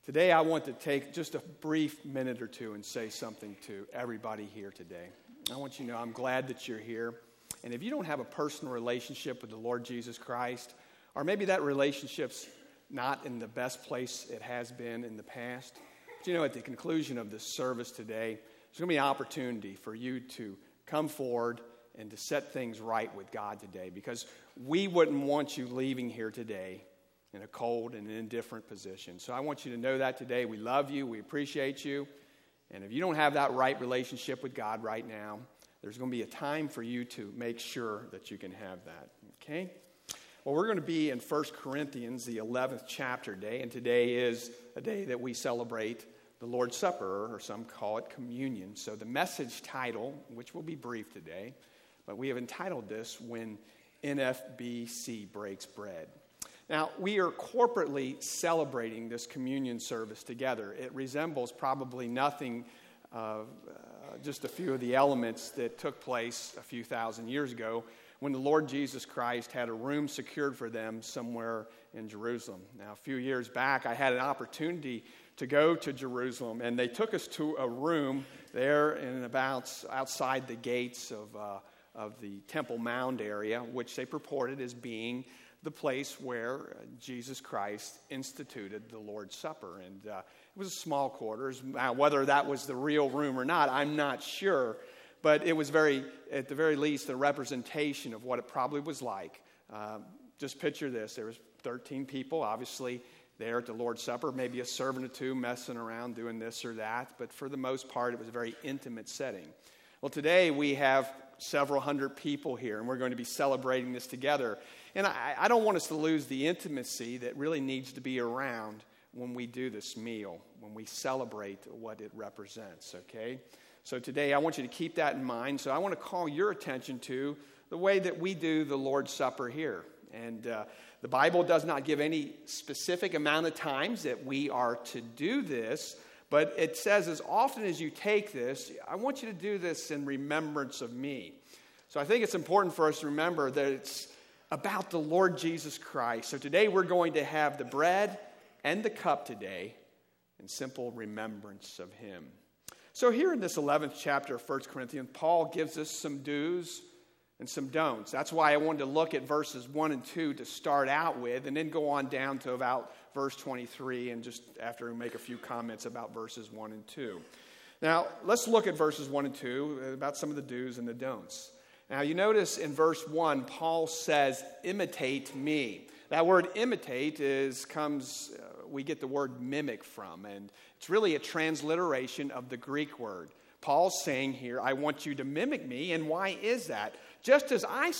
Today I want to take just a brief minute or two and say something to everybody here today. I want you to know I'm glad that you're here. And if you don't have a personal relationship with the Lord Jesus Christ, or maybe that relationship's not in the best place it has been in the past, but you know, at the conclusion of this service today, there's going to be an opportunity for you to come forward and to set things right with God today, because we wouldn't want you leaving here today in a cold and indifferent position. So I want you to know that today. We love you. We appreciate you. And if you don't have that right relationship with God right now, there's going to be a time for you to make sure that you can have that. Okay? Well, we're going to be in 1 Corinthians, the 11th chapter today. And today is a day that we celebrate the Lord's Supper, or some call it communion. So the message title, which will be brief today, but we have entitled this, When NFBC Breaks Bread. Now, we are corporately celebrating this communion service together. It resembles probably nothing, just a few of the elements that took place a few thousand years ago when the Lord Jesus Christ had a room secured for them somewhere in Jerusalem. Now, a few years back, I had an opportunity to go to Jerusalem, and they took us to a room there in about outside the gates of the Temple Mount area, which they purported as being the place where Jesus Christ instituted the Lord's Supper. And it was a small quarters. Now, whether that was the real room or not, I'm not sure. But it was at the very least, a representation of what it probably was like. Just picture this. There was 13 people, obviously, there at the Lord's Supper. Maybe a servant or two messing around doing this or that. But for the most part, it was a very intimate setting. Well, today we have several hundred people here, and we're going to be celebrating this together. And I don't want us to lose the intimacy that really needs to be around when we do this meal, when we celebrate what it represents, okay? So today I want you to keep that in mind. So I want to call your attention to the way that we do the Lord's Supper here. And the Bible does not give any specific amount of times that we are to do this, but it says as often as you take this, I want you to do this in remembrance of me. So I think it's important for us to remember that it's about the Lord Jesus Christ. So today we're going to have the bread and the cup today in simple remembrance of him. So here in this 11th chapter of 1 Corinthians, Paul gives us some do's and some don'ts. That's why I wanted to look at verses 1 and 2 to start out with, and then go on down to about verse 23, and just after we make a few comments about verses 1 and 2. Now, let's look at verses 1 and 2 about some of the do's and the don'ts. Now, you notice in verse 1, Paul says, imitate me. That word imitate we get the word mimic from, and it's really a transliteration of the Greek word. Paul's saying here, I want you to mimic me, and why is that? Just as I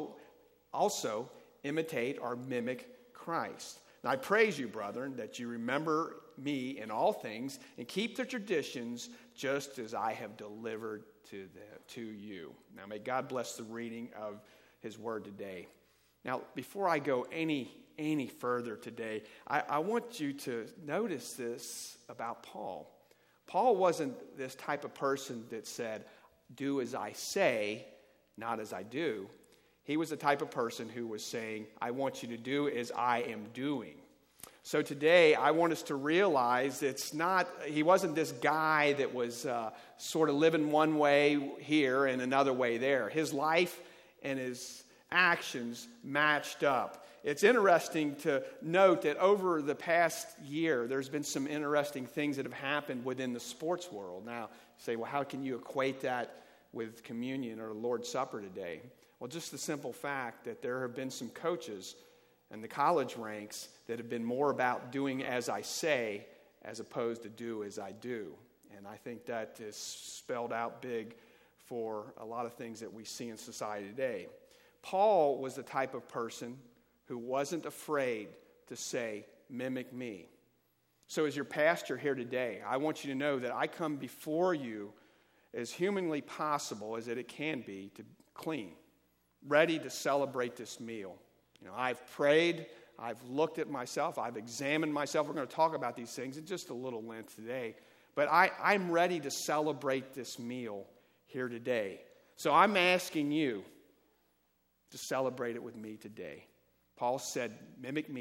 also imitate or mimic Christ. Now, I praise you, brethren, that you remember me in all things and keep the traditions just as I have delivered to you. Now, may God bless the reading of his word today. Now, before I go any further today, I want you to notice this about Paul. Paul wasn't this type of person that said, do as I say, not as I do. He was the type of person who was saying, I want you to do as I am doing. So today, I want us to realize he wasn't this guy that was sort of living one way here and another way there. His life and his actions matched up. It's interesting to note that over the past year, there's been some interesting things that have happened within the sports world. Now, you say, well, how can you equate that with communion or Lord's Supper today? Well, just the simple fact that there have been some coaches in the college ranks that have been more about doing as I say as opposed to do as I do. And I think that is spelled out big for a lot of things that we see in society today. Paul was the type of person who wasn't afraid to say, mimic me. So as your pastor here today, I want you to know that I come before you as humanly possible as it can be, to clean, ready to celebrate this meal. I've prayed, I've looked at myself, I've examined myself. We're going to talk about these things in just a little length today. But I'm ready to celebrate this meal here today. So I'm asking you to celebrate it with me today. Paul said, mimic me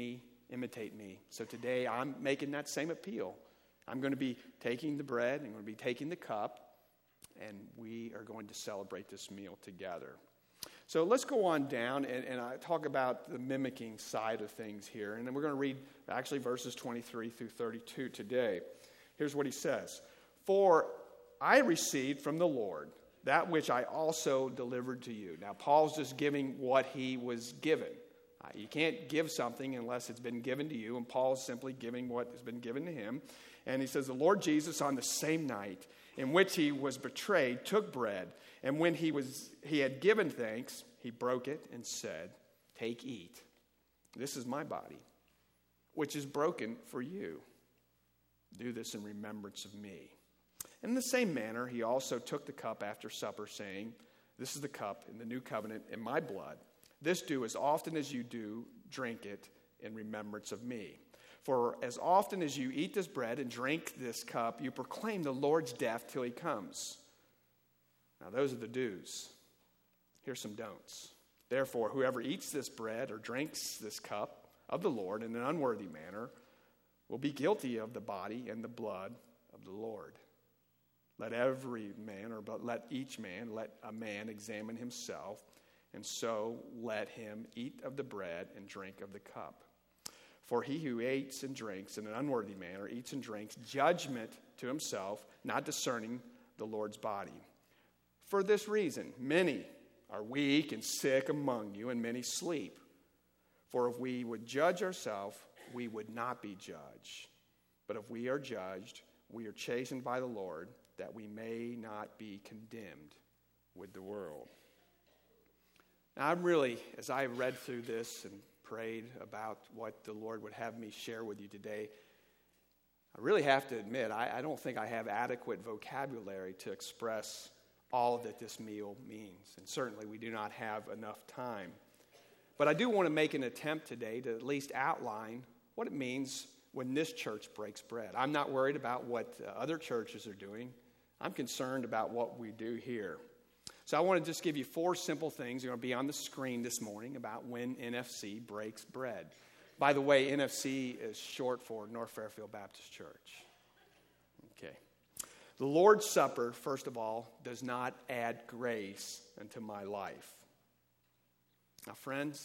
imitate me. So today I'm making that same appeal. I'm going to be taking the bread, I'm going to be taking the cup, and we are going to celebrate this meal together. So let's go on down and I talk about the mimicking side of things here. And then we're going to read actually verses 23 through 32 today. Here's what he says. For I received from the Lord that which I also delivered to you. Now, Paul's just giving what he was given. You can't give something unless it's been given to you, and Paul's simply giving what has been given to him. And he says, the Lord Jesus, on the same night in which he was betrayed, took bread, and when he had given thanks, he broke it and said, take, eat. This is my body, which is broken for you. Do this in remembrance of me. In the same manner, he also took the cup after supper, saying, this is the cup in the new covenant in my blood. This do as often as you do, drink it in remembrance of me. For as often as you eat this bread and drink this cup, you proclaim the Lord's death till he comes. Now those are the do's. Here's some don'ts. Therefore, whoever eats this bread or drinks this cup of the Lord in an unworthy manner will be guilty of the body and the blood of the Lord. Let each man, let a man examine himself, and so let him eat of the bread and drink of the cup. For he who eats and drinks in an unworthy manner eats and drinks judgment to himself, not discerning the Lord's body. For this reason, many are weak and sick among you, and many sleep. For if we would judge ourselves, we would not be judged. But if we are judged, we are chastened by the Lord, that we may not be condemned with the world. Now, I'm really, as I read through this and prayed about what the Lord would have me share with you today, I really have to admit, I don't think I have adequate vocabulary to express all that this meal means. And certainly we do not have enough time. But I do want to make an attempt today to at least outline what it means when this church breaks bread. I'm not worried about what other churches are doing. I'm concerned about what we do here. So I want to just give you 4 simple things. They're going to be on the screen this morning about when NFC breaks bread. By the way, NFC is short for North Fairfield Baptist Church. Okay. The Lord's Supper, first of all, does not add grace into my life. Now, friends,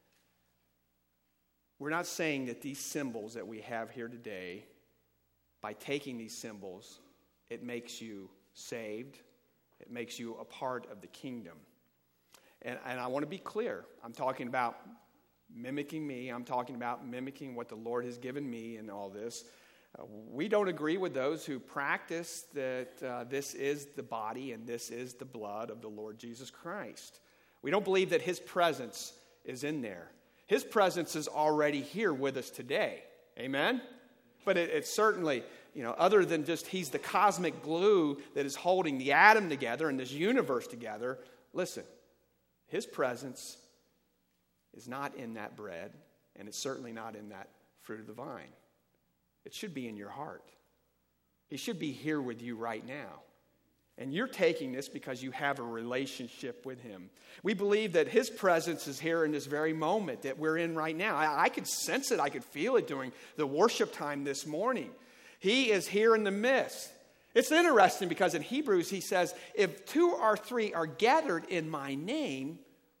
we're not saying that these symbols that we have here today, by taking these symbols, it makes you saved. It makes you a part of the kingdom. And I want to be clear. I'm talking about mimicking me. I'm talking about mimicking what the Lord has given me in all this. We don't agree with those who practice that this is the body and this is the blood of the Lord Jesus Christ. We don't believe that his presence is in there. His presence is already here with us today. Amen? But it's certainly, other than just he's the cosmic glue that is holding the atom together and this universe together, listen, his presence is not in that bread, and it's certainly not in that fruit of the vine. It should be in your heart. He should be here with you right now. And you're taking this because you have a relationship with him. We believe that his presence is here in this very moment that we're in right now. I could sense it. I could feel it during the worship time this morning. He is here in the midst. It's interesting because in Hebrews he says, if 2 or 3 are gathered in my name,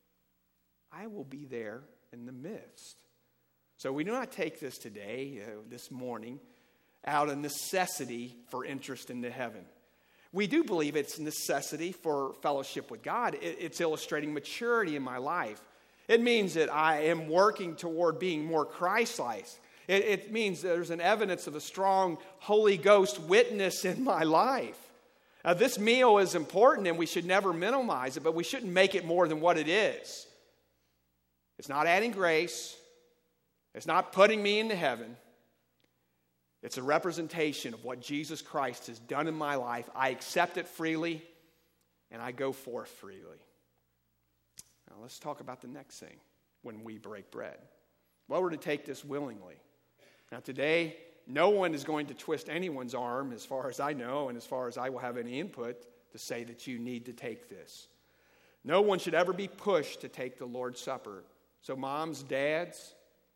I will be there in the midst. So we do not take this today, this morning, out of necessity for interest into heaven. We do believe it's a necessity for fellowship with God. It's illustrating maturity in my life. It means that I am working toward being more Christ-like. It means there's an evidence of a strong Holy Ghost witness in my life. This meal is important and we should never minimize it, but we shouldn't make it more than what it is. It's not adding grace. It's not putting me into heaven. It's a representation of what Jesus Christ has done in my life. I accept it freely, and I go forth freely. Now let's talk about the next thing when we break bread. Well, we're to take this willingly. Now today, no one is going to twist anyone's arm, as far as I know, and as far as I will have any input, to say that you need to take this. No one should ever be pushed to take the Lord's Supper. So moms, dads,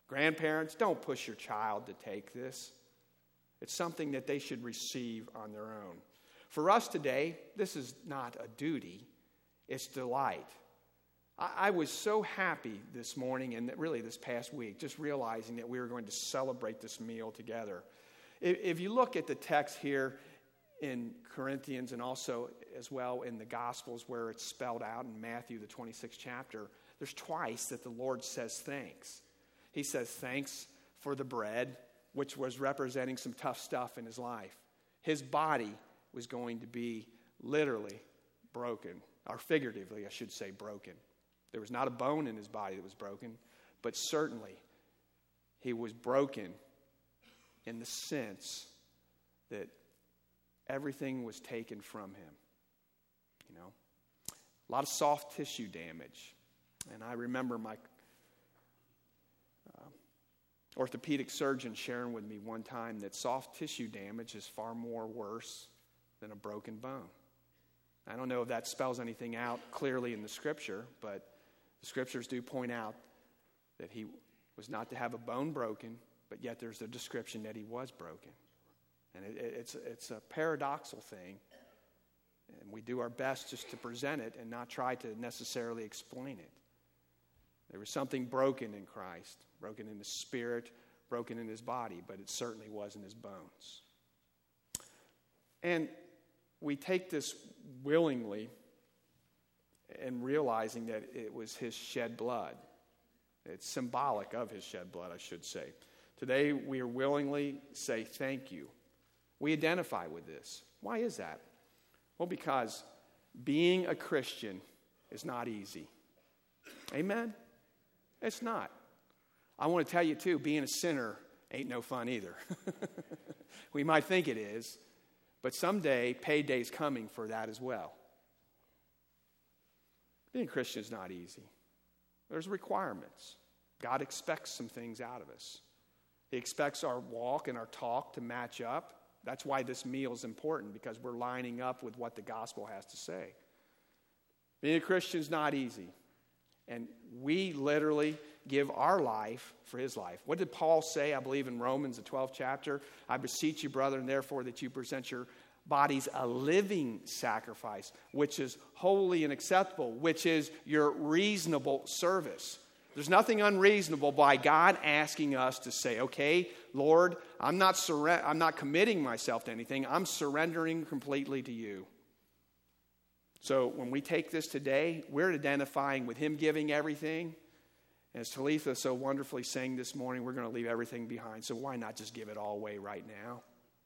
Grandparents, don't push your child to take this. It's something that they should receive on their own. For us today, this is not a duty, it's delight. I was so happy this morning and really this past week, just realizing that we were going to celebrate this meal together. If you look at the text here in Corinthians and also as well in the Gospels where it's spelled out in Matthew, the 26th chapter, there's twice that the Lord says thanks. He says thanks for the bread, which was representing some tough stuff in his life. His body was going to be literally broken, or figuratively, I should say, broken. There was not a bone in his body that was broken, but certainly he was broken in the sense that everything was taken from him. You know, a lot of soft tissue damage. And I remember my orthopedic surgeon sharing with me one time that soft tissue damage is far more worse than a broken bone. I don't know if that spells anything out clearly in the Scripture, but the Scriptures do point out that he was not to have a bone broken, but yet there's a description that he was broken. And it's a paradoxical thing, and we do our best just to present it and not try to necessarily explain it. There was something broken in Christ, broken in his spirit, broken in his body, but it certainly was in his bones. And we take this willingly and realizing that it was his shed blood. It's symbolic of his shed blood, I should say. Today, we are willingly say thank you. We identify with this. Why is that? Well, because being a Christian is not easy. Amen? It's not. I want to tell you, too, being a sinner ain't no fun either. We might think it is, but someday payday's coming for that as well. Being a Christian is not easy. There's requirements. God expects some things out of us. He expects our walk and our talk to match up. That's why this meal is important, because we're lining up with what the gospel has to say. Being a Christian is not easy. And we literally give our life for his life. What did Paul say, I believe, in Romans, the 12th chapter? I beseech you, brethren, therefore, that you present your bodies a living sacrifice, which is holy and acceptable, which is your reasonable service. There's nothing unreasonable by God asking us to say, okay, Lord, I'm not committing myself to anything. I'm surrendering completely to you. So when we take this today, we're identifying with him giving everything. As Talitha so wonderfully sang this morning, we're going to leave everything behind. So why not just give it all away right now?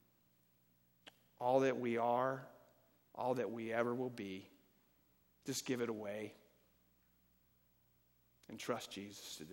All that we are, all that we ever will be, just give it away and trust Jesus today.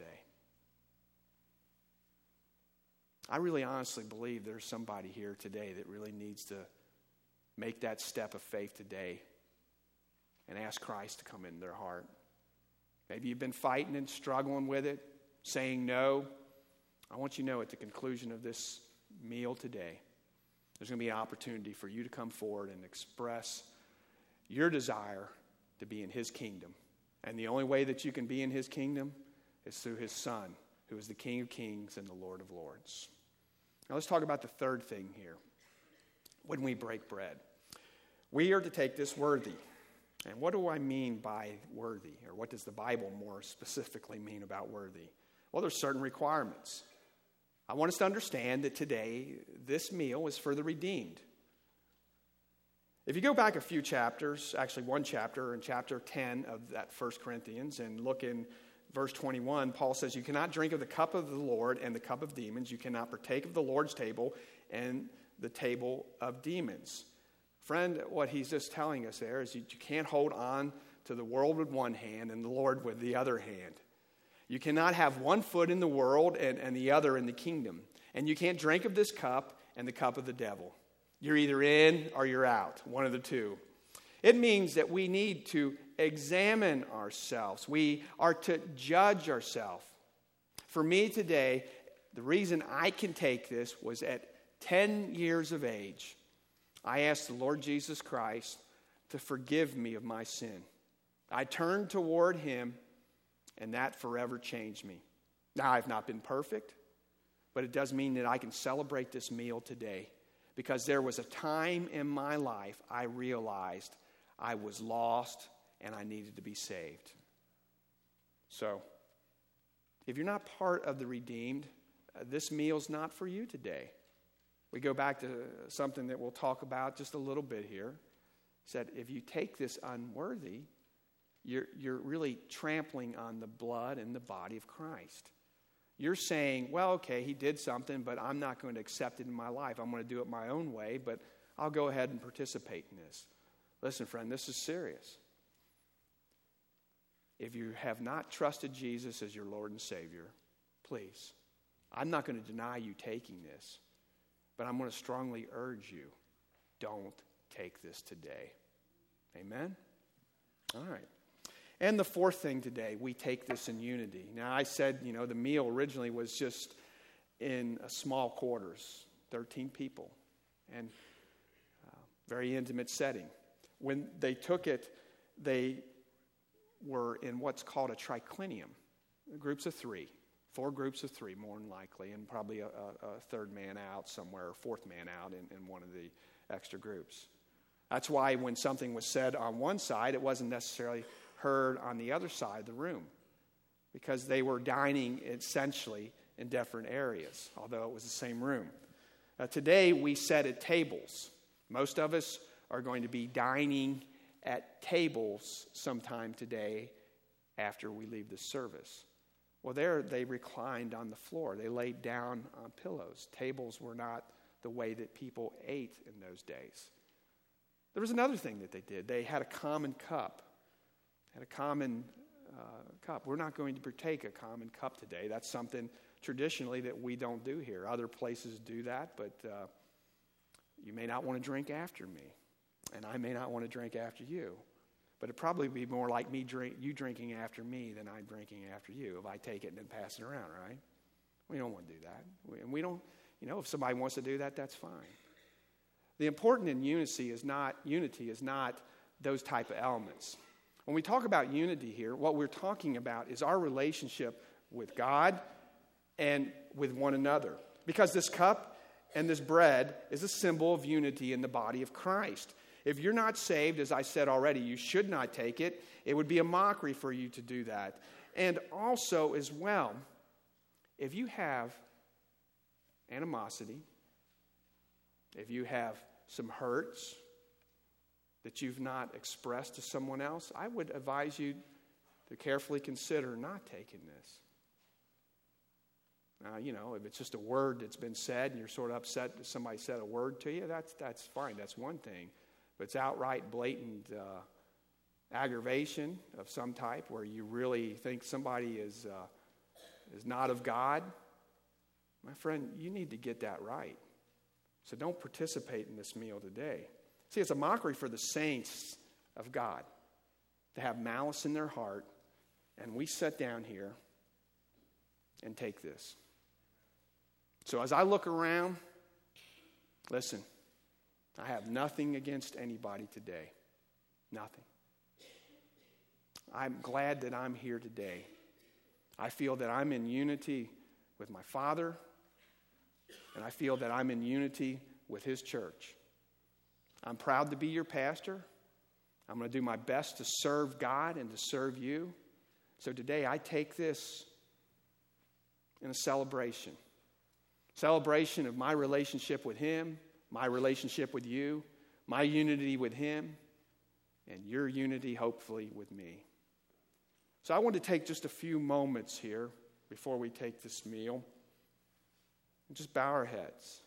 I really honestly believe there's somebody here today that really needs to make that step of faith today and ask Christ to come into their heart. Maybe you've been fighting and struggling with it, saying no. I want you to know at the conclusion of this meal today, there's going to be an opportunity for you to come forward and express your desire to be in his kingdom. And the only way that you can be in his kingdom is through his Son, who is the King of Kings and the Lord of Lords. Now let's talk about the third thing here. When we break bread, we are to take this worthy. And what do I mean by worthy? Or what does the Bible more specifically mean about worthy? Well, there's certain requirements. I want us to understand that today, this meal is for the redeemed. If you go back a few chapters, actually one chapter, in chapter 10 of that 1 Corinthians, and look in verse 21, Paul says, you cannot drink of the cup of the Lord and the cup of demons. You cannot partake of the Lord's table and the table of demons. Friend, what he's just telling us there is you can't hold on to the world with one hand and the Lord with the other hand. You cannot have one foot in the world and the other in the kingdom. And you can't drink of this cup and the cup of the devil. You're either in or you're out, one of the two. It means that we need to examine ourselves. We are to judge ourselves. For me today, the reason I can take this was at 10 years of age, I asked the Lord Jesus Christ to forgive me of my sin. I turned toward him, and that forever changed me. Now, I've not been perfect, but it does mean that I can celebrate this meal today because there was a time in my life I realized I was lost and I needed to be saved. So, if you're not part of the redeemed, this meal's not for you today. We go back to something that we'll talk about just a little bit here. It said, if you take this unworthy, you're really trampling on the blood and the body of Christ. You're saying, well, okay, he did something, but I'm not going to accept it in my life. I'm going to do it my own way, but I'll go ahead and participate in this. Listen, friend, this is serious. If you have not trusted Jesus as your Lord and Savior, please, I'm not going to deny you taking this, but I'm going to strongly urge you, don't take this today. Amen? All right. And the fourth thing today, we take this in unity. Now, I said, the meal originally was just in a small quarters, 13 people, and very intimate setting. When they took it, they were in what's called a triclinium, groups of 3, 4 groups of 3 more than likely, and probably a third man out somewhere, or fourth man out in one of the extra groups. That's why when something was said on one side, it wasn't necessarily heard on the other side of the room, because they were dining essentially in different areas, although it was the same room. Today, we sit at tables. Most of us are going to be dining at tables sometime today after we leave the service. Well, there they reclined on the floor. They laid down on pillows. Tables were not the way that people ate in those days. There was another thing that they did. They had a common cup. Cup. We're not going to partake a common cup today. That's something traditionally that we don't do here. Other places do that, but you may not want to drink after me, and I may not want to drink after you. But it'd probably be more like you drinking after me than I'm drinking after you if I take it and then pass it around, right? We don't want to do that. We don't, if somebody wants to do that, that's fine. The important in unity is not those type of elements. When we talk about unity here, what we're talking about is our relationship with God and with one another. Because this cup and this bread is a symbol of unity in the body of Christ. If you're not saved, as I said already, you should not take it. It would be a mockery for you to do that. And also, as well, if you have animosity, if you have some hurts that you've not expressed to someone else, I would advise you to carefully consider not taking this. Now, if it's just a word that's been said and you're sort of upset that somebody said a word to you, that's fine. That's one thing. But it's outright blatant aggravation of some type where you really think somebody is not of God. My friend, you need to get that right. So don't participate in this meal today. See, it's a mockery for the saints of God to have malice in their heart, and we sit down here and take this. So as I look around, listen, I have nothing against anybody today. Nothing. I'm glad that I'm here today. I feel that I'm in unity with my Father, and I feel that I'm in unity with His church. I'm proud to be your pastor. I'm going to do my best to serve God and to serve you. So today I take this in a celebration. Celebration of my relationship with Him, my relationship with you, my unity with Him, and your unity, hopefully, with me. So I want to take just a few moments here before we take this meal and just bow our heads.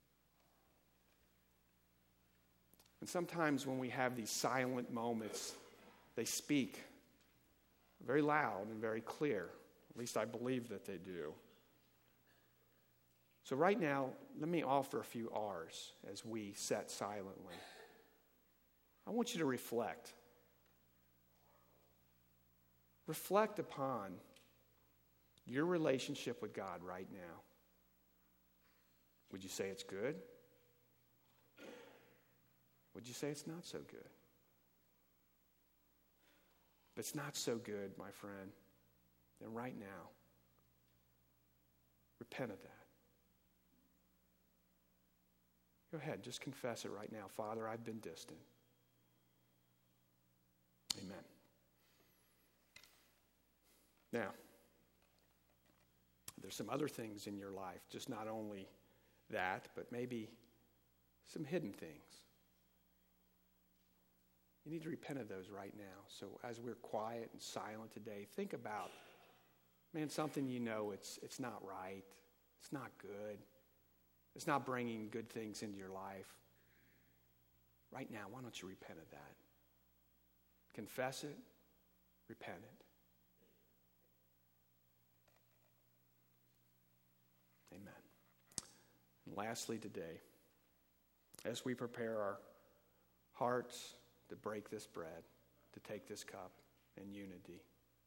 And sometimes when we have these silent moments, they speak very loud and very clear. At least I believe that they do. So right now, let me offer a few R's as we sit silently. I want you to reflect. Reflect upon your relationship with God right now. Would you say it's good? Would you say it's not so good? If it's not so good, my friend, then right now, Repent of that. Go ahead, just confess it right now. Father, I've been distant. Amen. Now, there's some other things in your life, just not only that, but maybe some hidden things. You need to repent of those right now. So as we're quiet and silent today, think about, man, something you know it's not right. It's not good. It's not bringing good things into your life. Right now, why don't you repent of that? Confess it, repent it. Amen. And lastly today, as we prepare our hearts to break this bread, to take this cup in unity,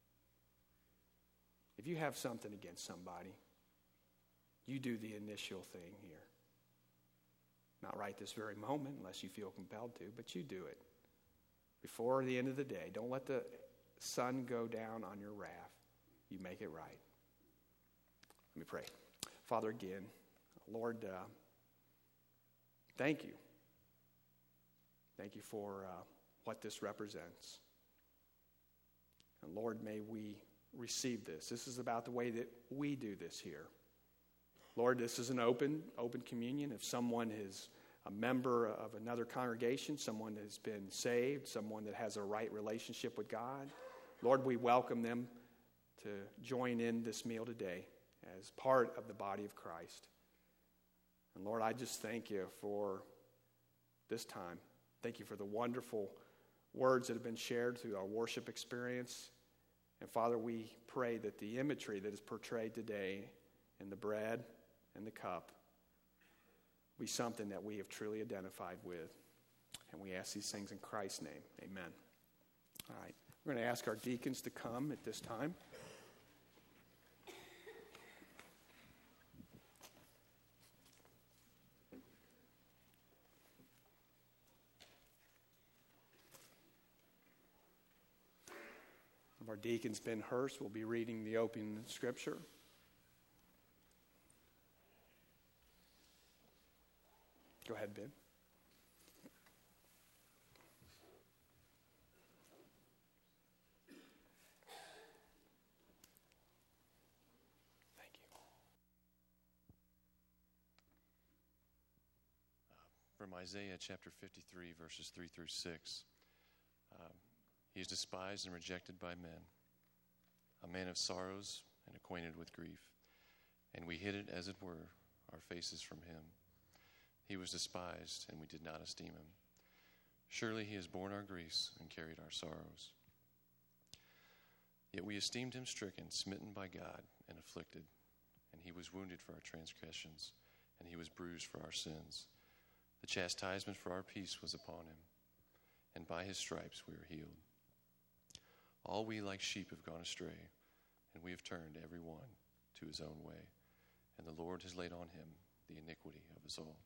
if you have something against somebody, you do the initial thing here. Not right this very moment unless you feel compelled to, but you do it. Before the end of the day, don't let the sun go down on your wrath. You make it right. Let me pray. Father, again, Lord, thank you. Thank you for what this represents. And Lord, may we receive this. This is about the way that we do this here. Lord, this is an open communion. If someone is a member of another congregation, someone has been saved, someone that has a right relationship with God, Lord, we welcome them to join in this meal today as part of the body of Christ. And Lord, I just thank you for this time. Thank you for the wonderful words that have been shared through our worship experience. And Father, we pray that the imagery that is portrayed today in the bread and the cup be something that we have truly identified with. And we ask these things in Christ's name. Amen. All right. We're going to ask our deacons to come at this time. Our deacons, Ben Hurst, will be reading the opening scripture. Go ahead, Ben. Thank you. From Isaiah chapter 53, verses 3 through 6. He is despised and rejected by men, a man of sorrows and acquainted with grief. And we hid it, as it were, our faces from him. He was despised, and we did not esteem him. Surely he has borne our griefs and carried our sorrows. Yet we esteemed him stricken, smitten by God, and afflicted. And he was wounded for our transgressions, and he was bruised for our sins. The chastisement for our peace was upon him, and by his stripes we are healed. All we like sheep have gone astray, and we have turned every one to his own way. And the Lord has laid on him the iniquity of us all.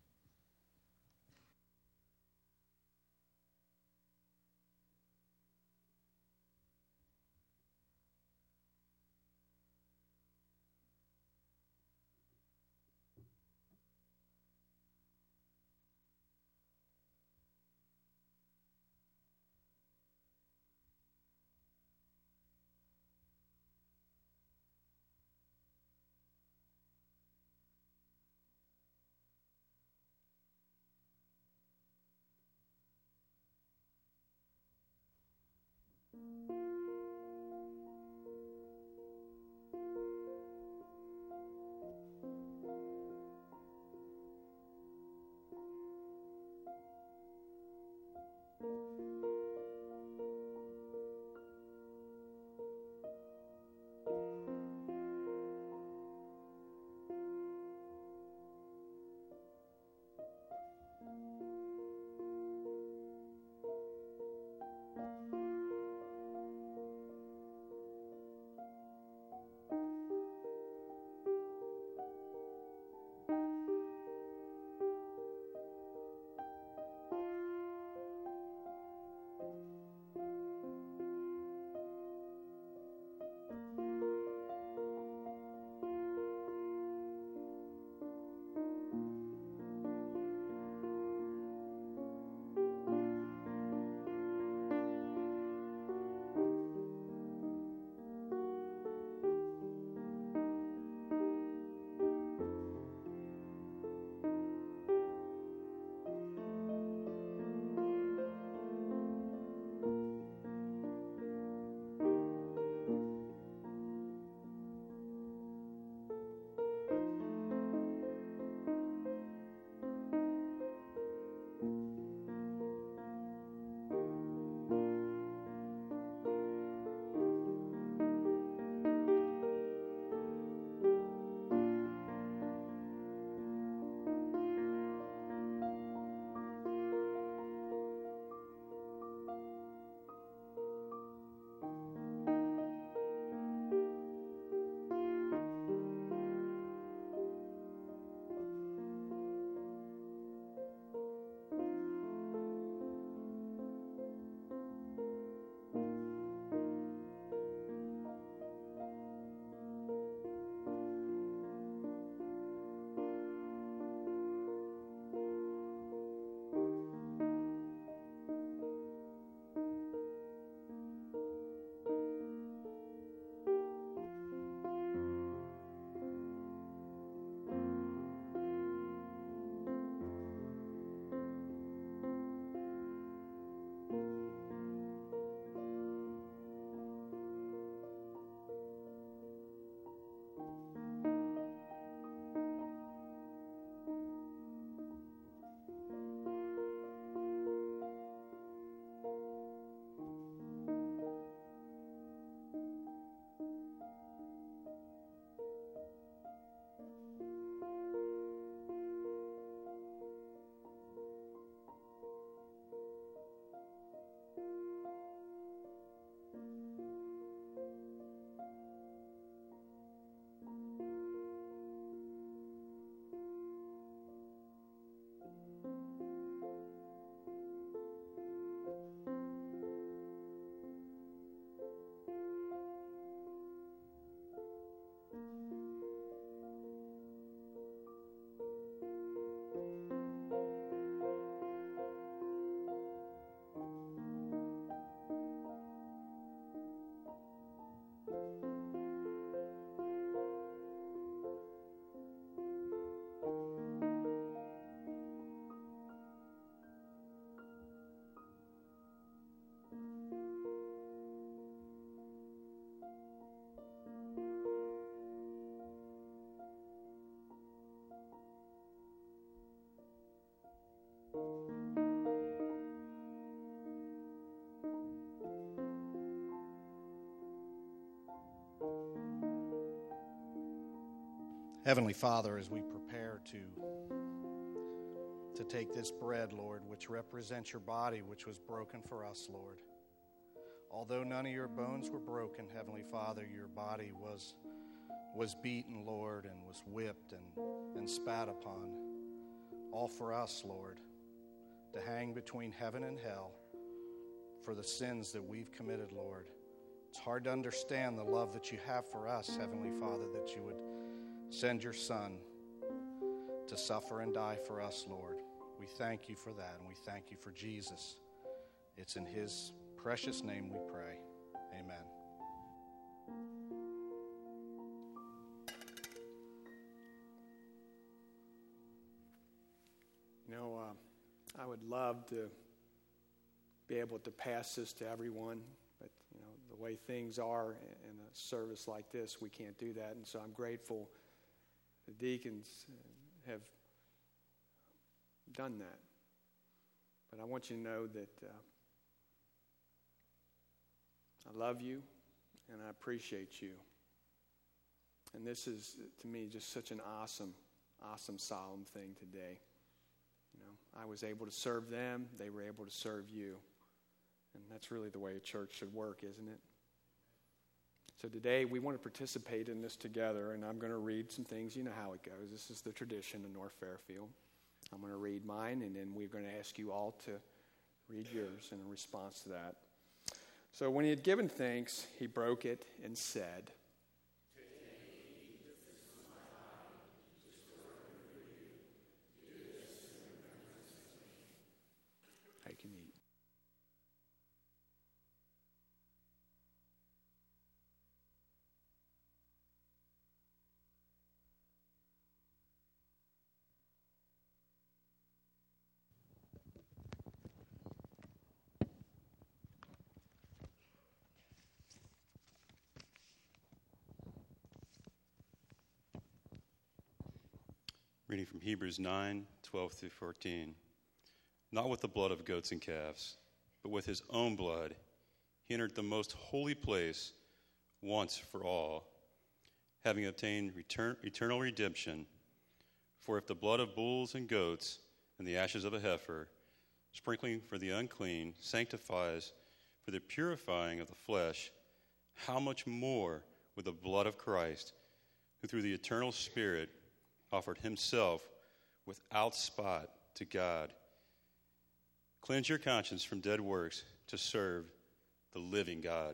Heavenly Father, as we prepare to take this bread, Lord, which represents your body, which was broken for us, Lord. Although none of your bones were broken, Heavenly Father, your body was beaten, Lord, and was whipped and spat upon. All for us, Lord, to hang between heaven and hell for the sins that we've committed, Lord. It's hard to understand the love that you have for us, Heavenly Father, that you would send your Son to suffer and die for us, Lord. We thank you for that, and we thank you for Jesus. It's in his precious name we pray. Amen. You know, I would love to be able to pass this to everyone, but you know, the way things are in a service like this, we can't do that. And so I'm grateful the deacons have done that. But I want you to know that I love you and I appreciate you. And this is, to me, just such an awesome, solemn thing today. You know, I was able to serve them. They were able to serve you. And that's really the way a church should work, isn't it? So today we want to participate in this together, and I'm going to read some things. You know how it goes. This is the tradition of North Fairfield. I'm going to read mine, and then we're going to ask you all to read yours in response to that. So when he had given thanks, he broke it and said, I can eat. Reading from Hebrews 9:12 through 14. Not with the blood of goats and calves, but with his own blood, he entered the most holy place once for all, having obtained eternal redemption. For if the blood of bulls and goats and the ashes of a heifer, sprinkling for the unclean, sanctifies for the purifying of the flesh, how much more with the blood of Christ, who through the eternal Spirit offered himself without spot to God. Cleanse your conscience from dead works to serve the living God.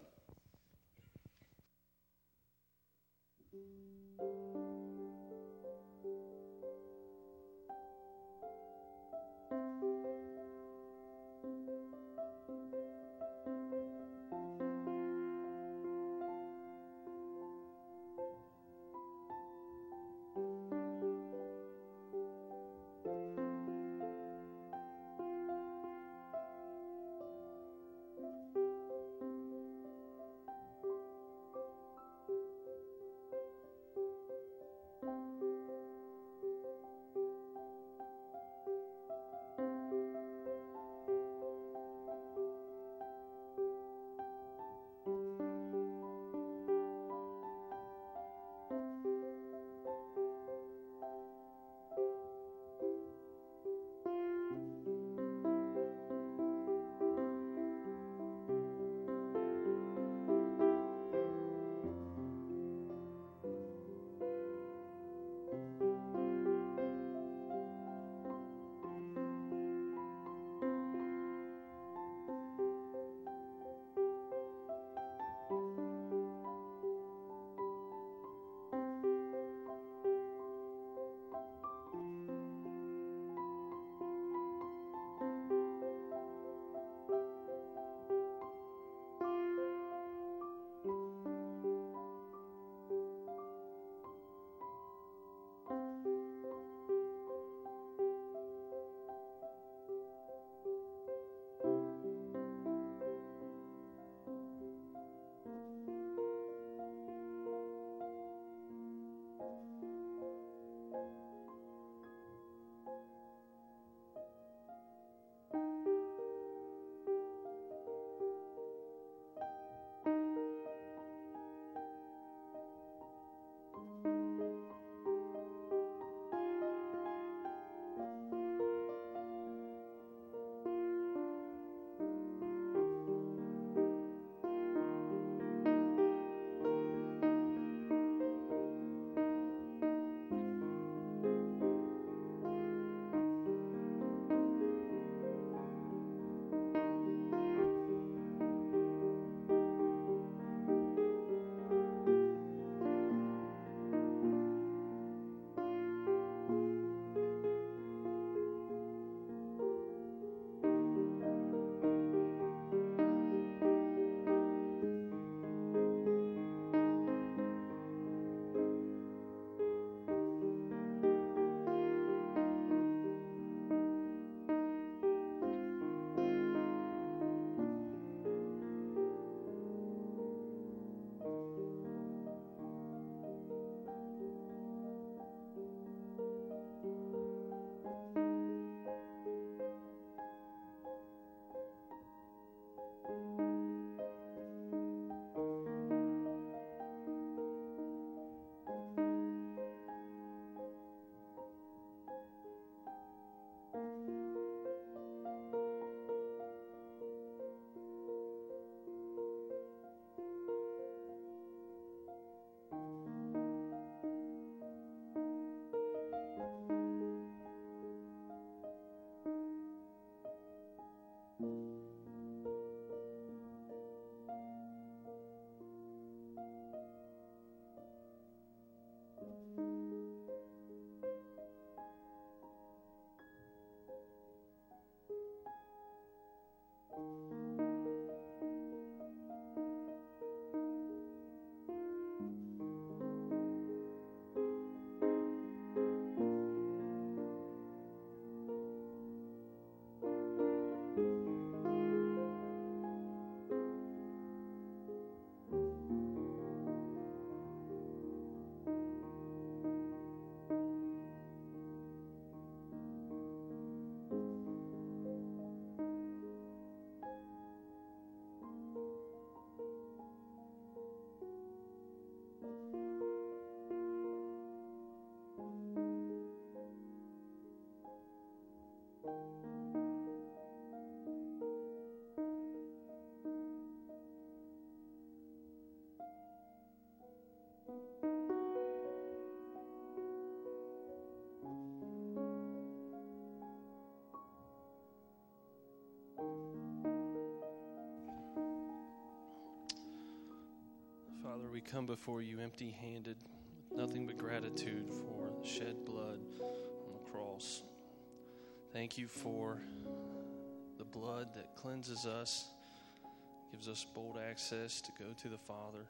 Father, we come before you empty-handed, with nothing but gratitude for the shed blood on the cross. Thank you for the blood that cleanses us, gives us bold access to go to the Father,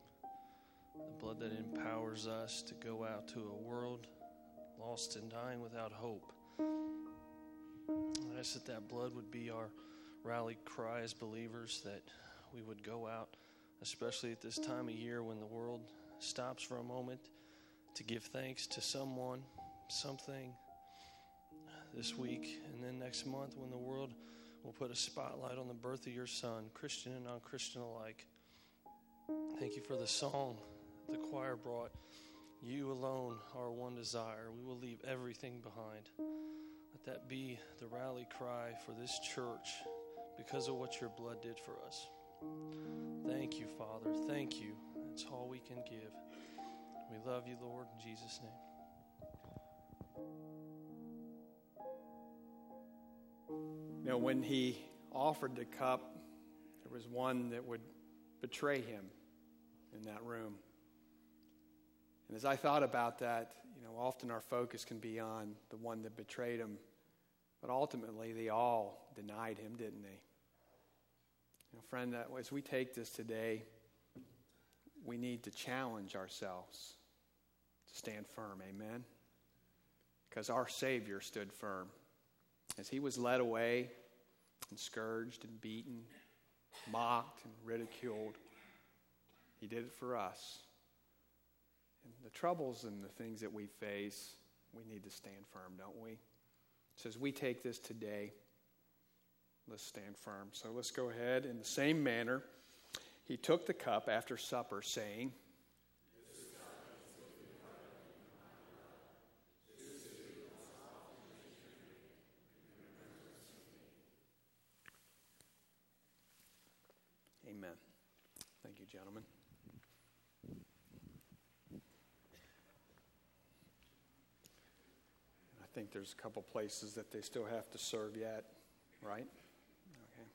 the blood that empowers us to go out to a world lost and dying without hope. I ask that that blood would be our rally cry as believers, that we would go out, especially at this time of year when the world stops for a moment, to give thanks to someone, something this week, and then next month when the world will put a spotlight on the birth of your Son, Christian and non-Christian alike. Thank you for the song the choir brought. You alone are one desire. We will leave everything behind. Let that be the rally cry for this church because of what your blood did for us. Thank you, Father. Thank you. That's all we can give. We love you, Lord, in Jesus' name. You know, when he offered the cup, there was one that would betray him in that room. And as I thought about that, you know, often our focus can be on the one that betrayed him. But ultimately, they all denied him, didn't they? You know, friend, as we take this today, we need to challenge ourselves to stand firm, amen? Because our Savior stood firm. As he was led away and scourged and beaten, mocked and ridiculed, he did it for us. And the troubles and the things that we face, we need to stand firm, don't we? So as we take this today, let's stand firm. So let's go ahead. In the same manner, he took the cup after supper, saying, Amen. Thank you, gentlemen. I think there's a couple places that they still have to serve yet, right? Okay.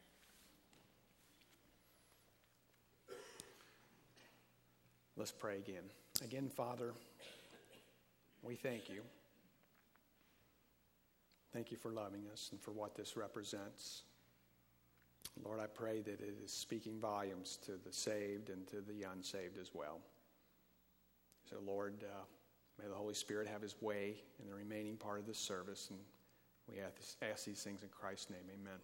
Let's pray again. Again, Father, we thank you. Thank you for loving us and for what this represents. Lord, I pray that it is speaking volumes to the saved and to the unsaved as well. So, Lord, may the Holy Spirit have his way in the remaining part of this service, and we ask these things in Christ's name. Amen.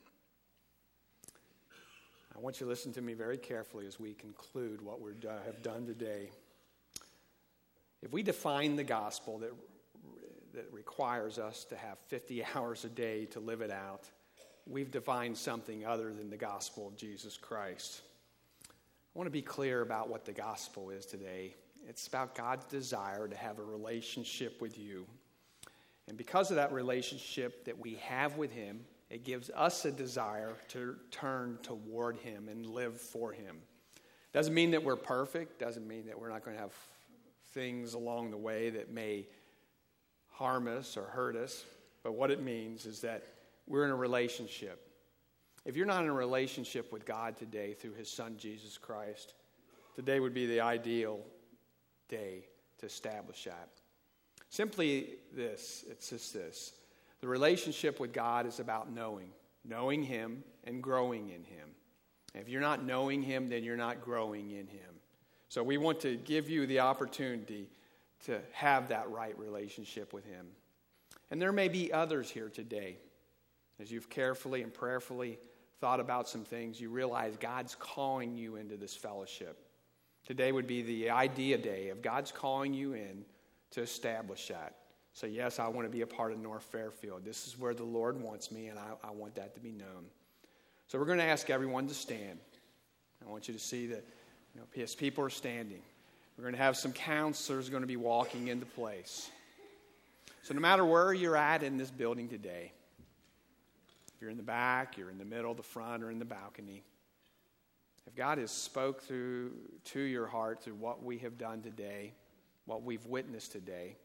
I want you to listen to me very carefully as we conclude what we have done today. If we define the gospel that requires us to have 50 hours a day to live it out, we've defined something other than the gospel of Jesus Christ. I want to be clear about what the gospel is today. It's about God's desire to have a relationship with you. And because of that relationship that we have with him, it gives us a desire to turn toward him and live for him. Doesn't mean that we're perfect. Doesn't mean that we're not going to have things along the way that may harm us or hurt us. But what it means is that we're in a relationship. If you're not in a relationship with God today through his Son, Jesus Christ, today would be the ideal day to establish that. Simply this, it's just this. The relationship with God is about knowing. knowing him and growing in him. If you're not knowing him, then you're not growing in him. So we want to give you the opportunity to have that right relationship with him. And there may be others here today. As you've carefully and prayerfully thought about some things, you realize God's calling you into this fellowship. Today would be the idea day of God's calling you in to establish that. So yes, I want to be a part of North Fairfield. This is where the Lord wants me, and I want that to be known. So we're going to ask everyone to stand. I want you to see that as people are standing, we're going to have some counselors going to be walking into place. So no matter where you're at in this building today, if you're in the back, you're in the middle, the front, or in the balcony, if God has spoke to your heart through what we have done today, what we've witnessed today,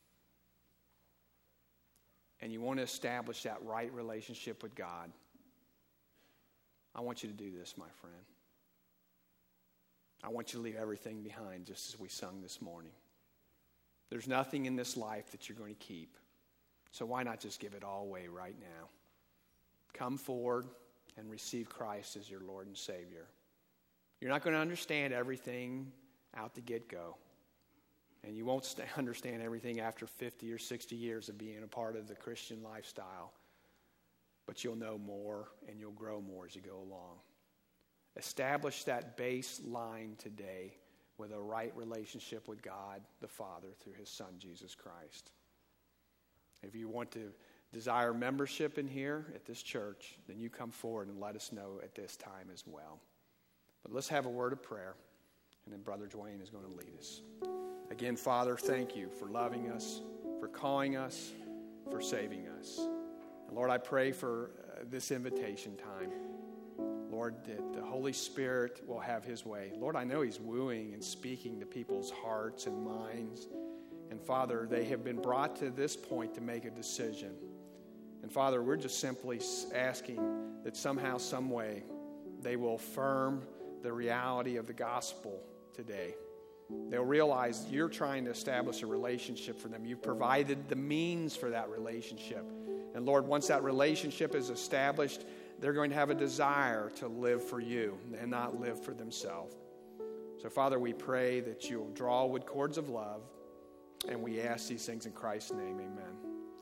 and you want to establish that right relationship with God, I want you to do this, my friend. I want you to leave everything behind, just as we sung this morning. There's nothing in this life that you're going to keep. So why not just give it all away right now? Come forward and receive Christ as your Lord and Savior. You're not going to understand everything out the get-go. And you won't understand everything after 50 or 60 years of being a part of the Christian lifestyle. But you'll know more and you'll grow more as you go along. Establish that baseline today with a right relationship with God the Father through his Son, Jesus Christ. If you want to desire membership in here at this church, then you come forward and let us know at this time as well. But let's have a word of prayer, and then Brother Dwayne is going to lead us. Again, Father, thank you for loving us, for calling us, for saving us. And Lord, I pray for this invitation time. Lord, that the Holy Spirit will have his way. Lord, I know he's wooing and speaking to people's hearts and minds. And Father, they have been brought to this point to make a decision. And Father, we're just simply asking that somehow, some way, they will affirm the reality of the gospel today. They'll realize you're trying to establish a relationship for them. You've provided the means for that relationship. And Lord, once that relationship is established, they're going to have a desire to live for you and not live for themselves. So, Father, we pray that you'll draw with cords of love, and we ask these things in Christ's name. Amen.